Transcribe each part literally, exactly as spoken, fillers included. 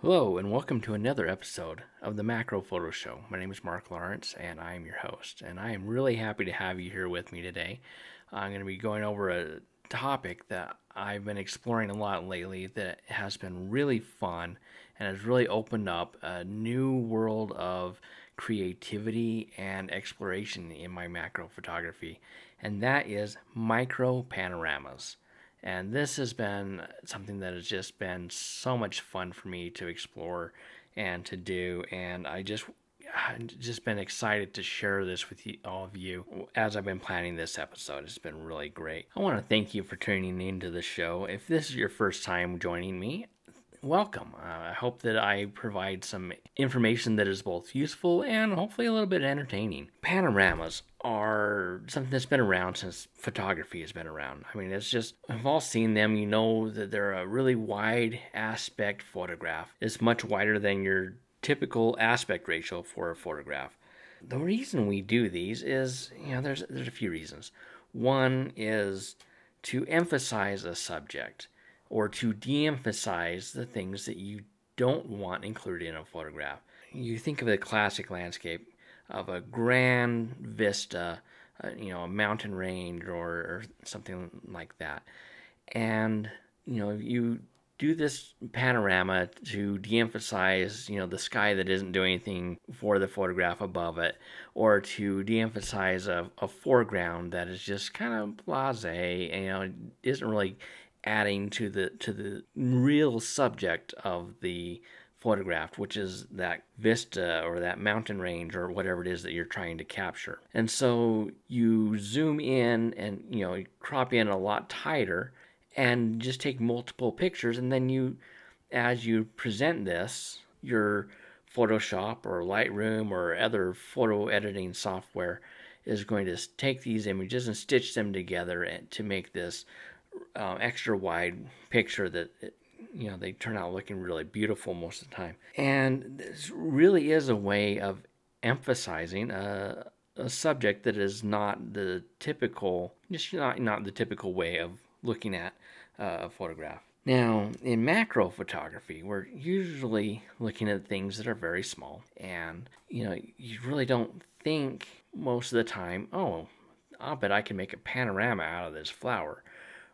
Hello, and welcome to another episode of the Macro Photo Show. My name is Mark Lawrence, and I am your host. And I am really happy to have you here with me today. I'm going to be going over a topic that I've been exploring a lot lately that has been really fun and has really opened up a new world of creativity and exploration in my macro photography, and that is micro panoramas. And this has been something that has just been so much fun for me to explore and to do. And I just I've just been excited to share this with you, all of you as I've been planning this episode. It's been really great. I want to thank you for tuning into the show. If this is your first time joining me, welcome. Uh, I hope that I provide some information that is both useful and hopefully a little bit entertaining. Panoramas are something that's been around since photography has been around. I mean, it's just, we've all seen them. You know that they're a really wide aspect photograph. It's much wider than your typical aspect ratio for a photograph. The reason we do these is, you know, there's there's a few reasons. One is to emphasize a subject, or to de-emphasize the things that you don't want included in a photograph. You think of the classic landscape of a grand vista, uh, you know, a mountain range or, or something like that. And, you know, you do this panorama to de-emphasize, you know, the sky that isn't doing anything for the photograph above it, or to de-emphasize a, a foreground that is just kind of blasé, and, you know, isn't really adding to the to the real subject of the photograph, which is that vista or that mountain range or whatever it is that you're trying to capture. And so you zoom in and, you know, crop in a lot tighter and just take multiple pictures, and then you, as you present this, your Photoshop or Lightroom or other photo editing software is going to take these images and stitch them together and to make this Uh, extra wide picture that, you know, they turn out looking really beautiful most of the time. And this really is a way of emphasizing a, a subject that is not the typical, just not, not the typical way of looking at uh, a photograph. Now, in macro photography, we're usually looking at things that are very small, and, you know, you really don't think most of the time, oh, I'll bet I can make a panorama out of this flower,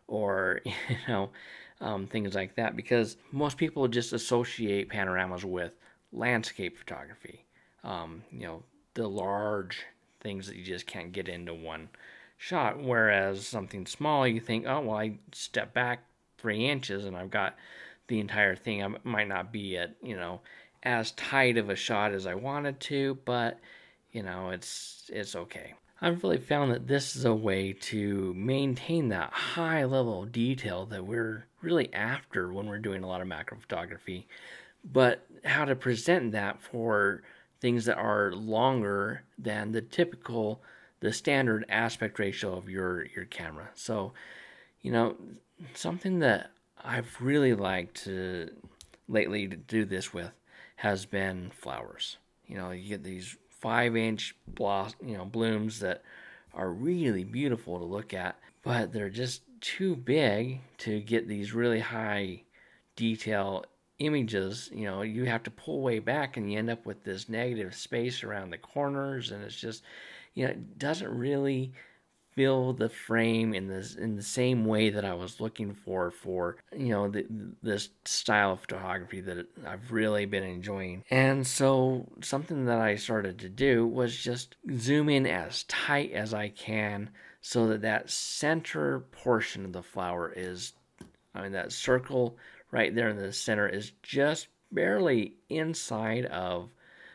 or, you know, um, things like that, because most people just associate panoramas with landscape photography. Um, you know, the large things that you just can't get into one shot, whereas something small, you think, oh, well, I step back three inches and I've got the entire thing. I might not be at, you know, as tight of a shot as I wanted to, but, you know, it's it's okay. I've really found that this is a way to maintain that high level of detail that we're really after when we're doing a lot of macro photography, but how to present that for things that are longer than the typical, the standard aspect ratio of your, your camera. So, you know, something that I've really liked to lately to do this with has been flowers. You know, you get these five inch bloss, you know, blooms that are really beautiful to look at, but they're just too big to get these really high detail images. You know, you have to pull way back and you end up with this negative space around the corners, and it's just, you know, it doesn't really fill the frame in this in the same way that I was looking for for you know the, this style of photography that I've really been enjoying. And so something that I started to do was just zoom in as tight as I can so that that center portion of the flower is, I mean, that circle right there in the center is just barely inside of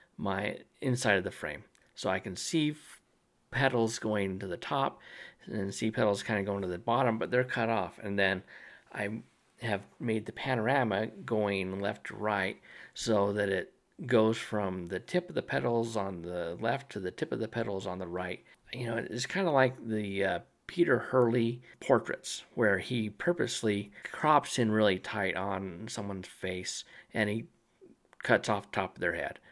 my inside of the frame, so I can see petals going to the top and see petals kind of going to the bottom, but they're cut off. And then I have made the panorama going left to right so that it goes from the tip of the petals on the left to the tip of the petals on the right. You know, it's kind of like the uh, Peter Hurley portraits, where he purposely crops in really tight on someone's face and he cuts off the top of their head.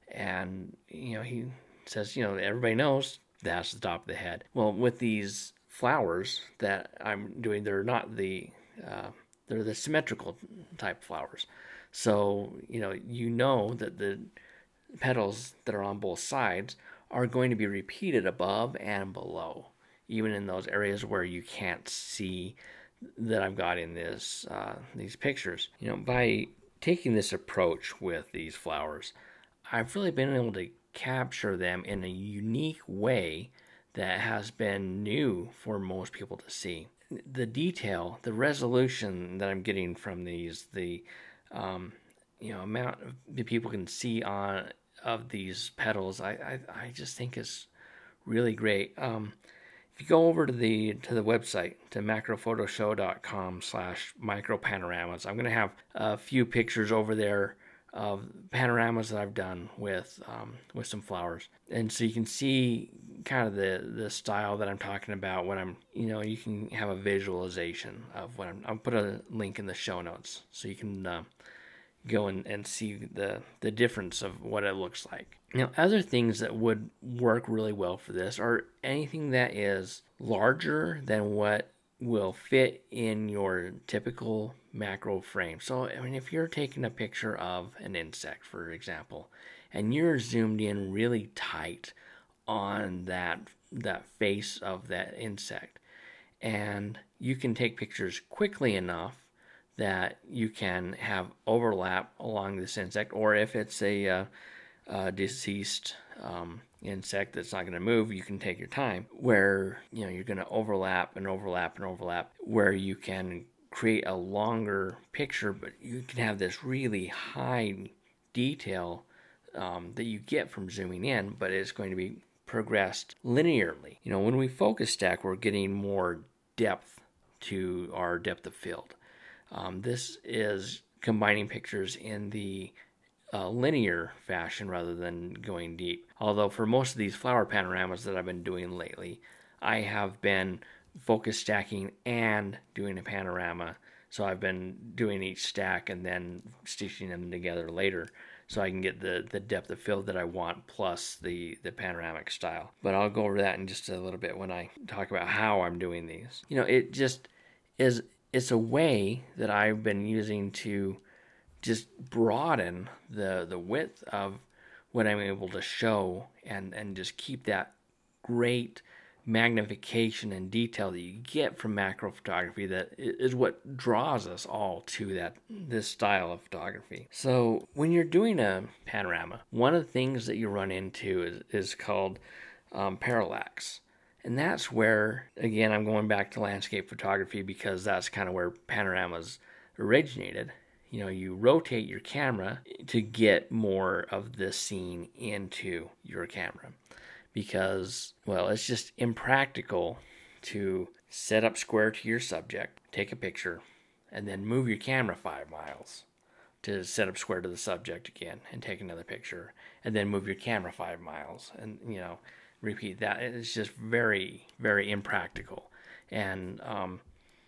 And, you know, he says, you know, everybody knows that's the top of the head. Well, with these flowers that I'm doing, they're not the uh, they're the symmetrical type flowers. So, you know, you know that the petals that are on both sides are going to be repeated above and below, even in those areas where you can't see that I've got in this uh, these pictures. You know, by taking this approach with these flowers, I've really been able to capture them in a unique way that has been new for most people to see. The detail, the resolution that I'm getting from these, the um, you know amount of that people can see on of these petals, I I, I just think is really great. Um, if you go over to the to the website, to macrophotoshow.com slash micropanoramas, I'm going to have a few pictures over there of panoramas that I've done with um, with some flowers, and so you can see kind of the the style that I'm talking about when I'm, you know, you can have a visualization of what I'm. I'll put a link in the show notes so you can uh, go and, and see the the difference of what it looks like. Now, other things that would work really well for this are anything that is larger than what will fit in your typical macro frame. So, I mean, if you're taking a picture of an insect, for example, and you're zoomed in really tight on that that face of that insect, and you can take pictures quickly enough that you can have overlap along this insect, or if it's a uh, uh, deceased um, insect that's not going to move, you can take your time, where, you know, you're going to overlap and overlap and overlap, where you can create a longer picture, but you can have this really high detail um, that you get from zooming in, but it's going to be progressed linearly. You know, when we focus stack, we're getting more depth to our depth of field. Um, this is combining pictures in the uh, linear fashion rather than going deep. Although for most of these flower panoramas that I've been doing lately, I have been focus stacking and doing a panorama. So I've been doing each stack and then stitching them together later, so I can get the, the depth of field that I want plus the, the panoramic style. But I'll go over that in just a little bit when I talk about how I'm doing these. You know, it just is, it's a way that I've been using to just broaden the the width of what I'm able to show, and, and just keep that great magnification and detail that you get from macro photography that is what draws us all to that this style of photography. So when you're doing a panorama, one of the things that you run into is, is called um, parallax. And that's where, again, I'm going back to landscape photography because that's kind of where panoramas originated. You know, you rotate your camera to get more of the scene into your camera, because, well, it's just impractical to set up square to your subject, take a picture, and then move your camera five miles to set up square to the subject again and take another picture, and then move your camera five miles and, you know, repeat that. It's just very, very impractical. And um,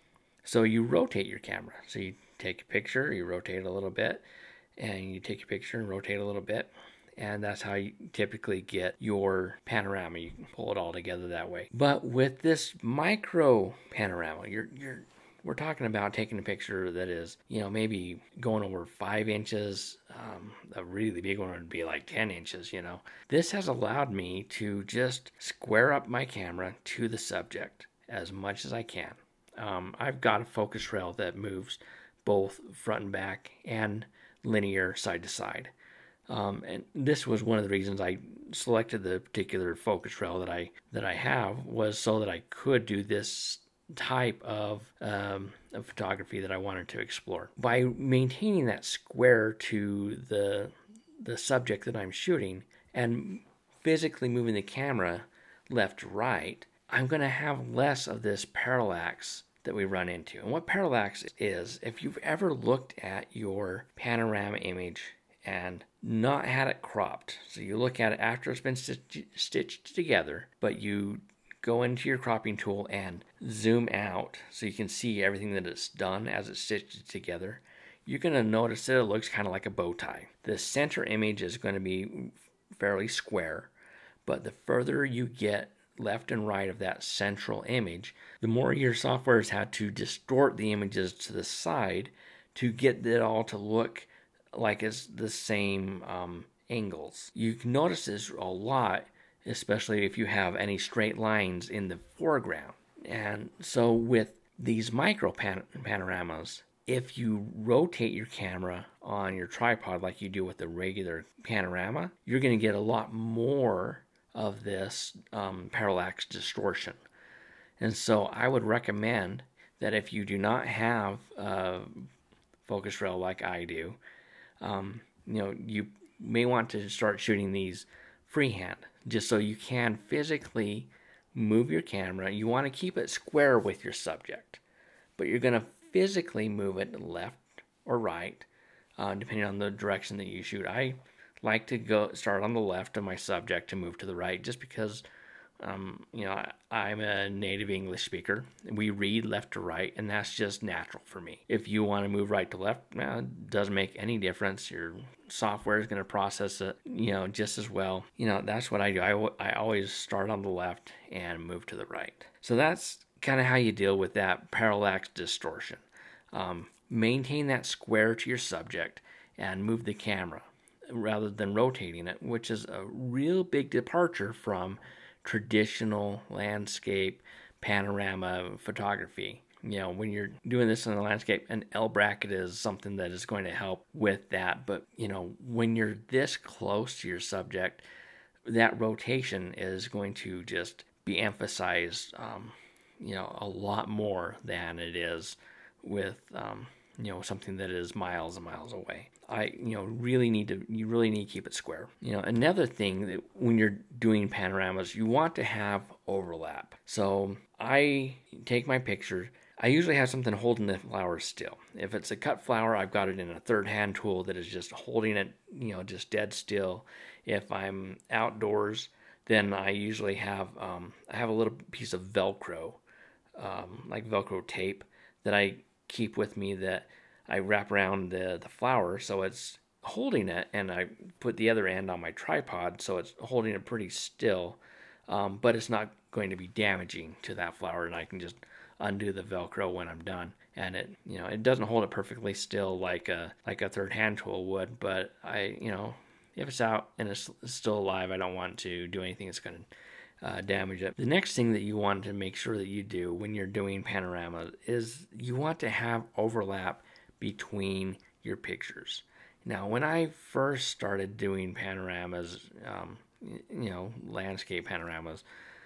so you rotate your camera. So you take a picture, you rotate a little bit, and you take a picture and rotate a little bit. And that's how you typically get your panorama. You can pull it all together that way. But with this micro panorama, you're you're we're talking about taking a picture that is, you know, maybe going over five inches. Um, a really big one would be like ten inches, you know. This has allowed me to just square up my camera to the subject as much as I can. Um, I've got a focus rail that moves both front and back and linear side to side. Um, and this was one of the reasons I selected the particular focus rail that I that I have, was so that I could do this type of, um, of photography that I wanted to explore. By maintaining that square to the the subject that I'm shooting and physically moving the camera left to right, I'm going to have less of this parallax that we run into. And what parallax is, if you've ever looked at your panorama image and not had it cropped, so you look at it after it's been stitch- stitched together, but you go into your cropping tool and zoom out so you can see everything that it's done as it's stitched together, you're going to notice that it looks kind of like a bow tie. The center image is going to be fairly square, but the further you get left and right of that central image, the more your software has had to distort the images to the side to get it all to look like it's the same um, angles. You can notice this a lot, especially if you have any straight lines in the foreground. And so with these micro pan- panoramas, if you rotate your camera on your tripod like you do with the regular panorama, you're going to get a lot more of this um, parallax distortion. And so I would recommend that if you do not have a focus rail like I do, um, you know, you may want to start shooting these freehand, just so you can physically move your camera. You want to keep it square with your subject, but you're going to physically move it left or right, uh, depending on the direction that you shoot. I like to go start on the left of my subject to move to the right, just because um, you know, I, I'm a native English speaker. We read left to right, and that's just natural for me. If you want to move right to left, well, it doesn't make any difference. Your software is going to process it, you know, just as well. You know, that's what I do. I, I always start on the left and move to the right. So that's kind of how you deal with that parallax distortion. Um, maintain that square to your subject and move the camera rather than rotating it, which is a real big departure from traditional landscape panorama photography. You know, when you're doing this in the landscape, an L bracket is something that is going to help with that. But, you know, when you're this close to your subject, that rotation is going to just be emphasized, um, you know, a lot more than it is with, um, you know, something that is miles and miles away. I, you know, really need to, you really need to keep it square. You know, another thing that when you're doing panoramas, you want to have overlap. So I take my picture. I usually have something holding the flower still. If it's a cut flower, I've got it in a third hand tool that is just holding it, you know, just dead still. If I'm outdoors, then I usually have, um, I have a little piece of Velcro, um, like Velcro tape that I keep with me that I wrap around the, the flower so it's holding it, and I put the other end on my tripod so it's holding it pretty still, um, but it's not going to be damaging to that flower, and I can just undo the Velcro when I'm done. And it, you know, it doesn't hold it perfectly still like a like a third hand tool would, but I, you know, if it's out and it's still alive, I don't want to do anything that's going to Uh, damage it. The next thing that you want to make sure that you do when you're doing panoramas is you want to have overlap between your pictures. Now, when I first started doing panoramas, um, you know, landscape panoramas,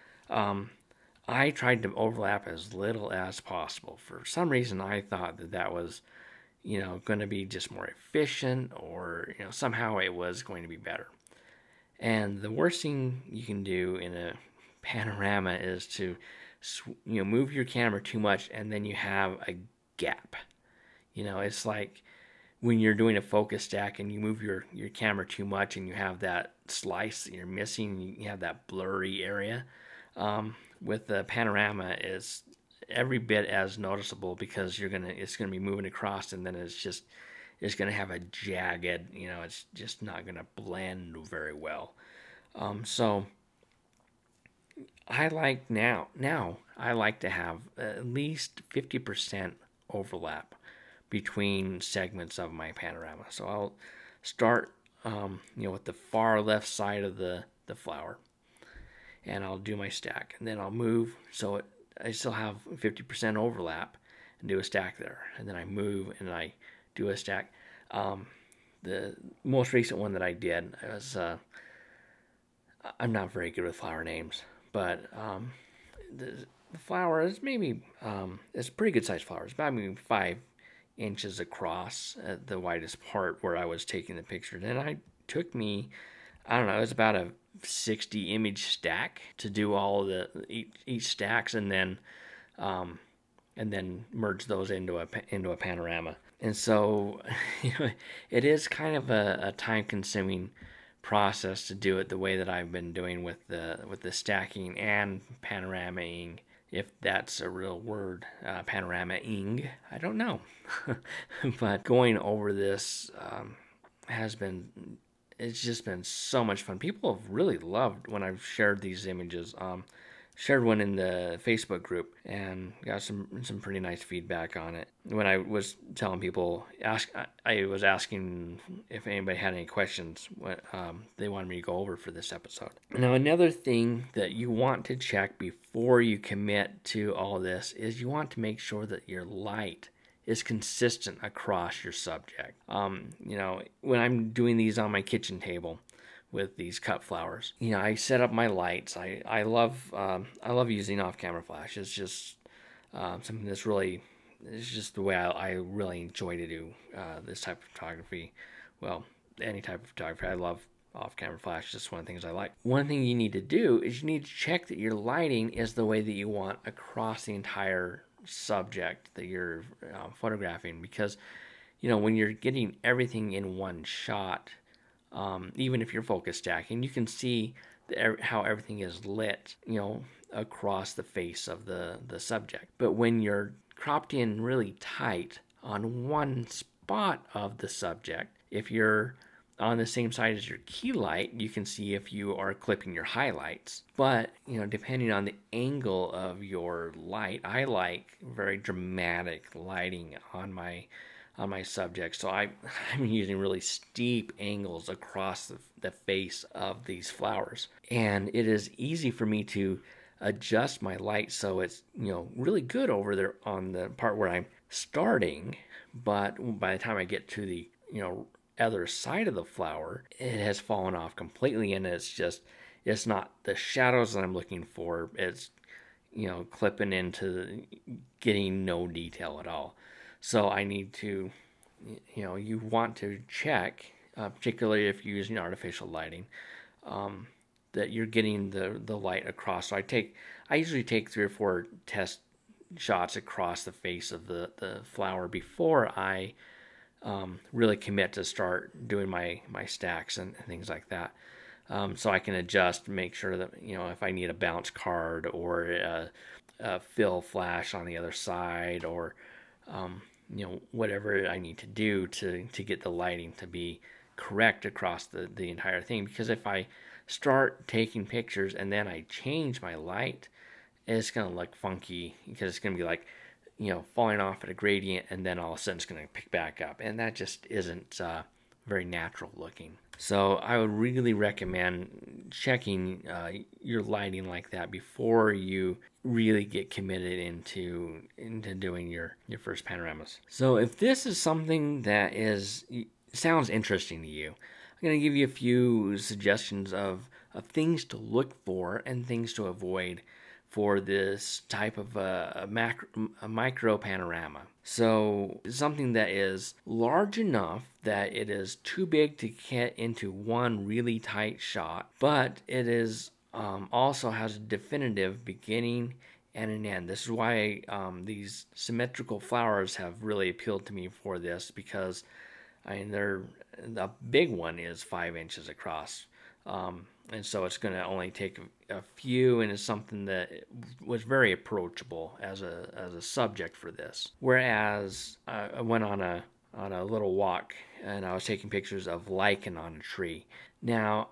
um, I tried to overlap as little as possible. For some reason, I thought that that was, you know, going to be just more efficient, or, you know, somehow it was going to be better. And the worst thing you can do in a panorama is to, you know, move your camera too much and then you have a gap. You know, it's like when you're doing a focus stack and you move your, your camera too much and you have that slice that you're missing, you have that blurry area. Um, with the panorama, is every bit as noticeable, because you're gonna it's gonna be moving across, and then it's just it's gonna have a jagged, you know, it's just not gonna blend very well. Um, so I like now now I like to have at least fifty percent overlap between segments of my panorama. So I'll start, um, you know, with the far left side of the, the flower, and I'll do my stack, and then I'll move so it, I still have fifty percent overlap, and do a stack there, and then I move and I do a stack. Um, the most recent one that I did was, uh, I'm not very good with flower names, but um, the, the flower is maybe, um, it's a pretty good sized flower. It's about maybe five inches across at the widest part where I was taking the picture. Then I took me, I don't know, it was about a sixty image stack to do all the each, each stacks, and then um, and then merge those into a into a panorama. And so, you know, it is kind of a, a time consuming process to do it the way that I've been doing with the with the stacking and panoramaing, if that's a real word. Uh, panoramaing, I don't know. But going over this um, has been, it's just been so much fun. People have really loved when I've shared these images. Um, shared one in the Facebook group and got some some pretty nice feedback on it. When I was telling people, ask I was asking if anybody had any questions what um, they wanted me to go over for this episode. Now, another thing that you want to check before you commit to all this is you want to make sure that your light is consistent across your subject. Um, you know, when I'm doing these on my kitchen table with these cut flowers, you know, I set up my lights. I I love um, I love using off-camera flash. It's just uh, something that's really it's just the way I, I really enjoy to do uh, this type of photography. Well, any type of photography. I love off-camera flash. It's just one of the things I like. One thing you need to do is you need to check that your lighting is the way that you want across the entire subject that you're uh, photographing, because you know when you're getting everything in one shot, um, even if you're focus stacking, you can see the, how everything is lit, you know, across the face of the the subject. But when you're cropped in really tight on one spot of the subject, if you're on the same side as your key light, you can see if you are clipping your highlights. But, you know, depending on the angle of your light, I like very dramatic lighting on my on my subject. So I, I'm using really steep angles across the, the face of these flowers. And it is easy for me to adjust my light so it's, you know, really good over there on the part where I'm starting. But by the time I get to the, you know, other side of the flower, it has fallen off completely, and it's just it's not the shadows that I'm looking for. It's, you know, clipping into getting no detail at all. So I need to, you know, you want to check, uh, particularly if you're using artificial lighting, um, that you're getting the the light across. So I take I usually take three or four test shots across the face of the the flower before I Um, really commit to start doing my my stacks and, and things like that, um, so I can adjust, make sure that, you know, if I need a bounce card or a, a fill flash on the other side, or um, you know, whatever I need to do to to get the lighting to be correct across the the entire thing. Because if I start taking pictures and then I change my light, it's gonna look funky, because it's gonna be like, you know, falling off at a gradient, and then all of a sudden it's going to pick back up, and that just isn't uh, very natural looking. So I would really recommend checking uh, your lighting like that before you really get committed into into doing your your first panoramas. So if this is something that is sounds interesting to you, I'm going to give you a few suggestions of of things to look for and things to avoid for this type of a, a, macro, a micro panorama. So something that is large enough that it is too big to get into one really tight shot, but it is um, also has a definitive beginning and an end. This is why um, these symmetrical flowers have really appealed to me for this, because I mean, they're the big one is five inches across. Um, and so it's going to only take a, a few, and it's something that was very approachable as a as a subject for this. Whereas uh, I went on a on a little walk, and I was taking pictures of lichen on a tree. Now,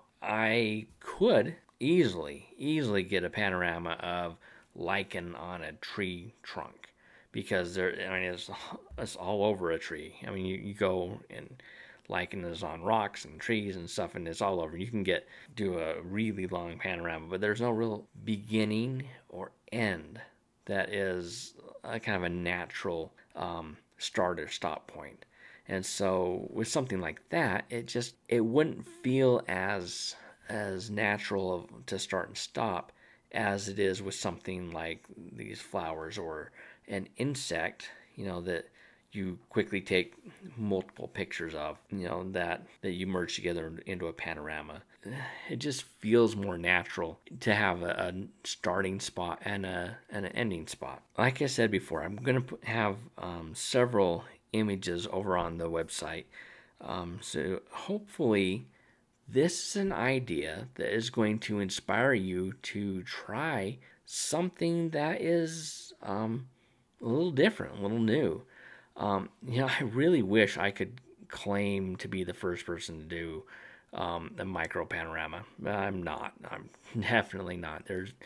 I could easily easily get a panorama of lichen on a tree trunk, because there, I mean, it's, it's all over a tree. I mean, you, you go and lichen is on rocks and trees and stuff, and it's all over. You can get do a really long panorama, but there's no real beginning or end that is a kind of a natural um, start or stop point. And so with something like that, it just it wouldn't feel as as natural to start and stop as it is with something like these flowers or an insect, you know, that you quickly take multiple pictures of, you know, that, that you merge together into a panorama. It just feels more natural to have a, a starting spot and a and an ending spot. Like I said before, I'm going to have um, several images over on the website. Um, so hopefully this is an idea that is going to inspire you to try something that is um, a little different, a little new. Um, you know, I really wish I could claim to be the first person to do um, a micro panorama. I'm not. I'm definitely not. There's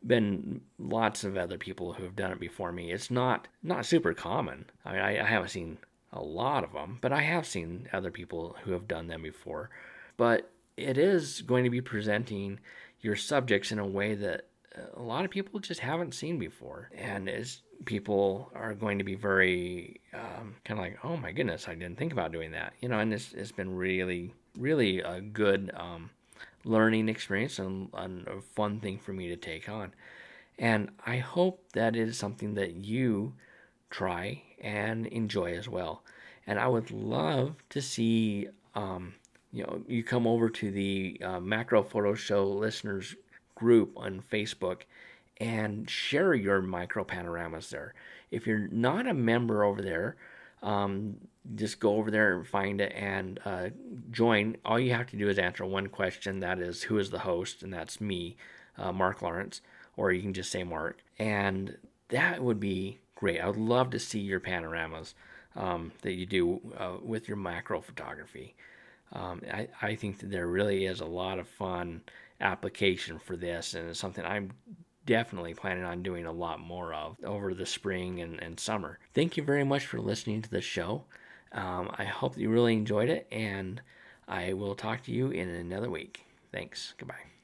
been lots of other people who have done it before me. It's not not super common. I mean, I, I haven't seen a lot of them, but I have seen other people who have done them before. But it is going to be presenting your subjects in a way that a lot of people just haven't seen before. And as people are going to be very um, kind of like, oh my goodness, I didn't think about doing that. You know, and it's, it's been really, really a good um, learning experience and, and a fun thing for me to take on. And I hope that is something that you try and enjoy as well. And I would love to see, um, you know, you come over to the uh, Macro Photo Show listeners group on Facebook and share your micro panoramas there. If you're not a member over there, um, just go over there and find it and uh, join. All you have to do is answer one question. That is, who is the host? And that's me, uh, Mark Lawrence. Or you can just say Mark. And that would be great. I would love to see your panoramas um, that you do uh, with your macro photography. Um, I, I think that there really is a lot of fun application for this, and it's something I'm definitely planning on doing a lot more of over the spring and, and summer. Thank you very much for listening to the show. Um, I hope that you really enjoyed it, and I will talk to you in another week. Thanks. Goodbye.